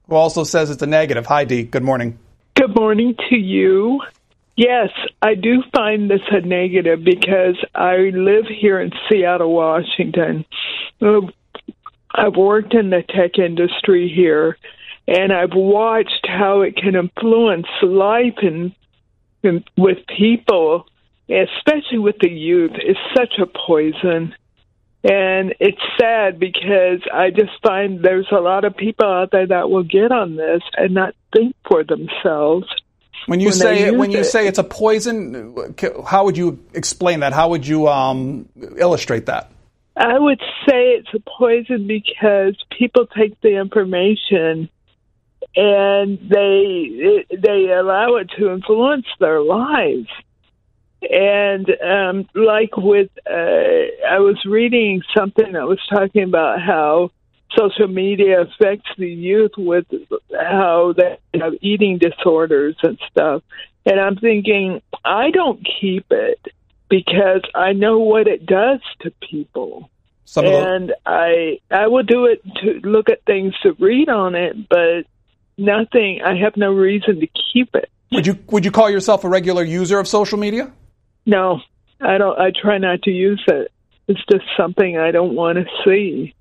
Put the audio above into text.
who also says it's a negative. Hi, Dee. Good morning. Good morning to you. Yes, I do find this a negative because I live here in Seattle, Washington. I've worked in the tech industry here, and I've watched how it can influence life and with people, especially with the youth. It's such a poison. And it's sad because I just find there's a lot of people out there that will get on this and not think for themselves. When you say it's a poison, how would you explain that? How would you illustrate that? I would say it's a poison because people take the information and they allow it to influence their lives. And like with, I was reading something that was talking about how social media affects the youth with how they have eating disorders and stuff. And I'm thinking, I don't keep it because I know what it does to people. And I will do it to look at things to read on it, but nothing, I have no reason to keep it. Would you call yourself a regular user of social media? No, I don't. I try not to use it. It's just something I don't want to see.